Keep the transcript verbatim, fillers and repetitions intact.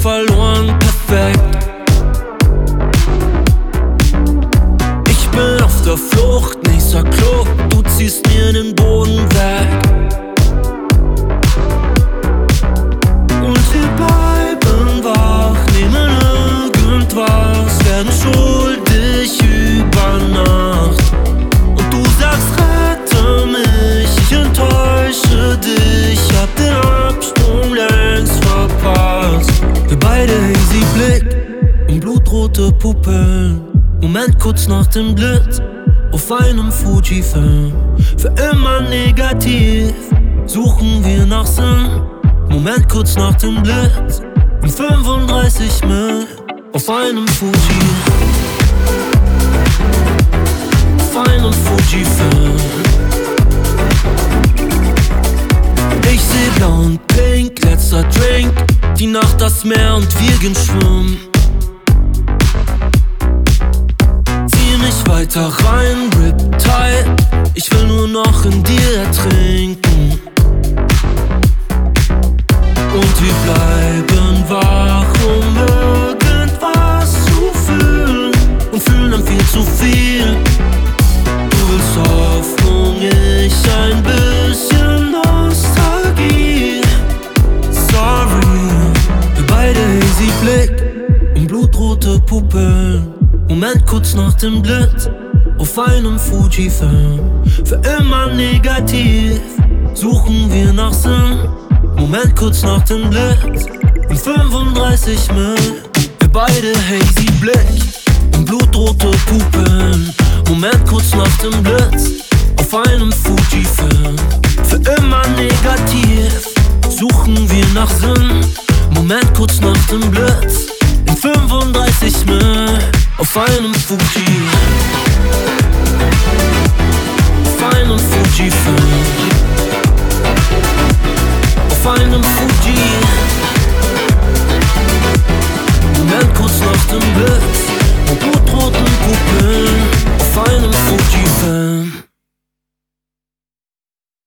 verloren, perfekt. Ich bin auf der Flucht, nächster Club, du ziehst mir den Boden weg. Und wir bleiben wach, nehmen irgendwas, werden schuldig über Nacht. Und du sagst, rette mich, ich enttäusche dich, hab den Absprung längst verpasst. Wir beide hazy Blick und blutrote Pupillen. Moment kurz nach dem Blitz auf einem Fuji-Film. Für immer negativ suchen wir nach Sinn. Moment kurz nach dem Blitz und fünfunddreißig Mil auf einem Fuji. Auf einem Fuji-Film. Ich seh blau und pink, letzter Drink, die Nacht das Meer und wir gehen schwimmen. Zieh mich weiter rein, grip tight, ich will nur noch in dir ertrinken. Und wir bleiben wach, um irgendwas zu fühlen, und fühlen dann viel zu viel. Du willst Hoffnung, ich ein bisschen Nostalgie. Sorry, wir beide hazy Blick und blutrote Pupillen. Moment kurz nach dem Blitz auf einem Fuji-Film. Für immer negativ suchen wir nach Sinn. Moment kurz nach dem Blitz und fünfunddreißig Mil. Wir beide hazy Blick und blutrote Pupillen. Moment kurz nach dem Blitz auf einem Fuji-Film. Für immer negativ suchen wir nach Sinn. Moment kurz nach dem Blitz in fünfunddreißig Mil auf einem Fuji. Auf einem Fuji-Film. Auf einem Fuji. Moment kurz nach dem Blitz und blutroten Pupillen.